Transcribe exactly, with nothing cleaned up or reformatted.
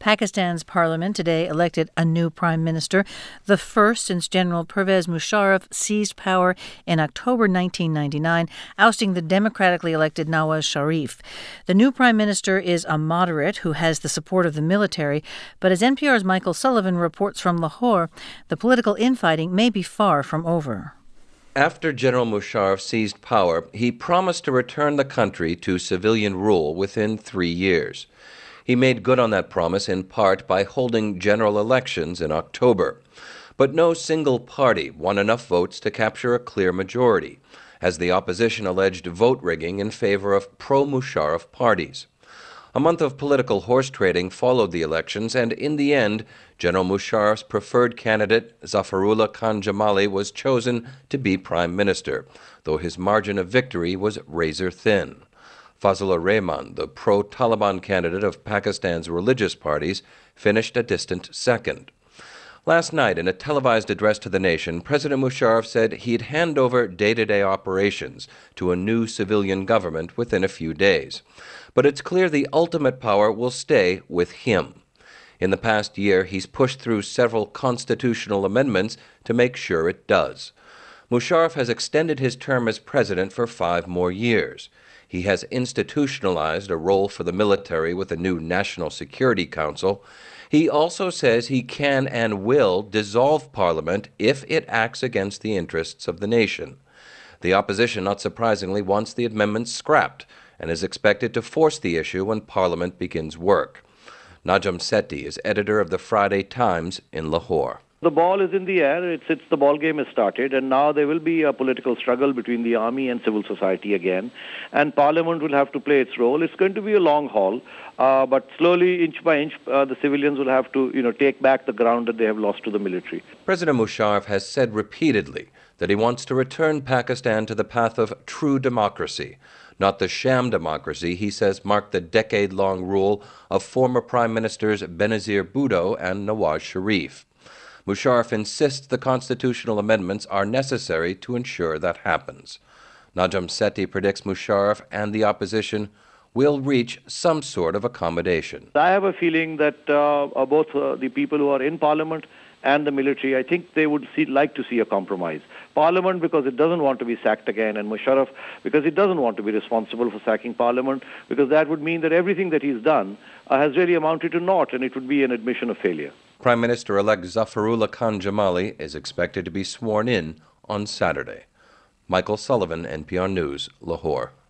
Pakistan's parliament today elected a new prime minister, the first since General Pervez Musharraf seized power in October nineteen ninety-nine, ousting the democratically elected Nawaz Sharif. The new prime minister is a moderate who has the support of the military, but as N P R's Michael Sullivan reports from Lahore, the political infighting may be far from over. After General Musharraf seized power, he promised to return the country to civilian rule within three years. He made good on that promise in part by holding general elections in October. But no single party won enough votes to capture a clear majority, as the opposition alleged vote rigging in favor of pro-Musharraf parties. A month of political horse trading followed the elections, and in the end, General Musharraf's preferred candidate, Zafarullah Khan Jamali, was chosen to be prime minister, though his margin of victory was razor-thin. Fazlur Rahman, the pro-Taliban candidate of Pakistan's religious parties, finished a distant second. Last night, in a televised address to the nation, President Musharraf said he'd hand over day-to-day operations to a new civilian government within a few days. But it's clear the ultimate power will stay with him. In the past year, he's pushed through several constitutional amendments to make sure it does. Musharraf has extended his term as president for five more years. He has institutionalized a role for the military with a new National Security Council. He also says he can and will dissolve Parliament if it acts against the interests of the nation. The opposition, not surprisingly, wants the amendments scrapped and is expected to force the issue when Parliament begins work. Najam Sethi is editor of the Friday Times in Lahore. The ball is in the air. It's, it's the ball game has started, and now there will be a political struggle between the army and civil society again, and Parliament will have to play its role. It's going to be a long haul, uh, but slowly, inch by inch, uh, the civilians will have to, you know, take back the ground that they have lost to the military. President Musharraf has said repeatedly that he wants to return Pakistan to the path of true democracy, not the sham democracy he says marked the decade-long rule of former Prime Ministers Benazir Bhutto and Nawaz Sharif. Musharraf insists the constitutional amendments are necessary to ensure that happens. Najam Sethi predicts Musharraf and the opposition will reach some sort of accommodation. I have a feeling that uh, both uh, the people who are in Parliament and the military, I think they would see, like to see a compromise. Parliament because it doesn't want to be sacked again, and Musharraf because he doesn't want to be responsible for sacking Parliament, because that would mean that everything that he's done uh, has really amounted to naught, and it would be an admission of failure. Prime Minister-elect Zafarullah Khan Jamali is expected to be sworn in on Saturday. Michael Sullivan, N P R News, Lahore.